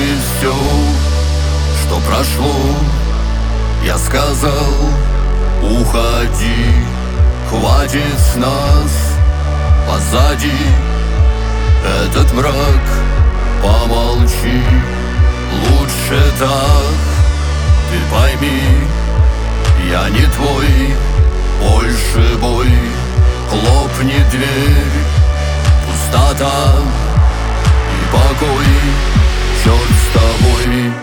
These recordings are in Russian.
ты все, что прошло. Я сказал, уходи, хватит с нас позади. Этот мрак, помолчи, лучше так. Ты пойми, я не твой, больше бой. Хлопни дверь, пустота и покой, черт с тобой.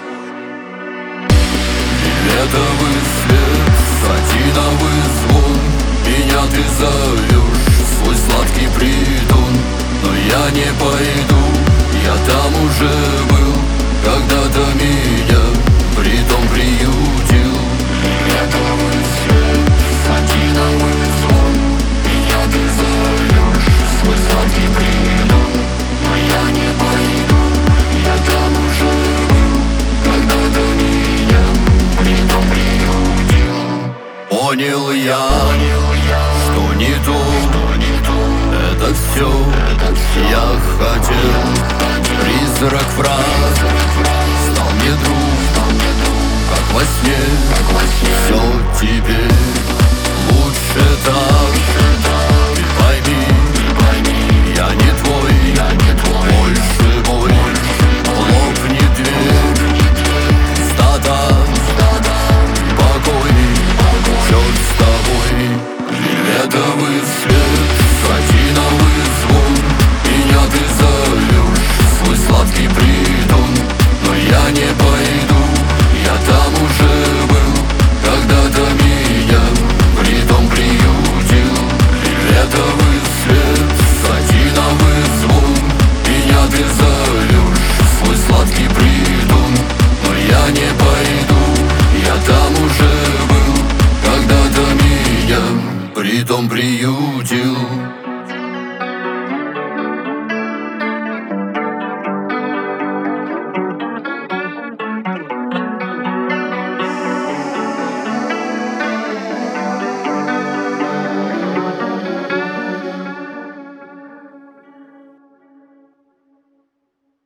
Фиолетовый свет, сатиновый звон, меня ты зовешь в свой сладкий притон. Но я не пойду, я там уже был, когда-то меня притом приютил. Фиолетовый свет, сатиновый звон, меня ты зовешь в свой сладкий притон. Но я не пойду, я там уже был, когда-то меня притом приютил. Понял я, что не то, это все я хотел. Призрак фраз стал мне друг, как во сне.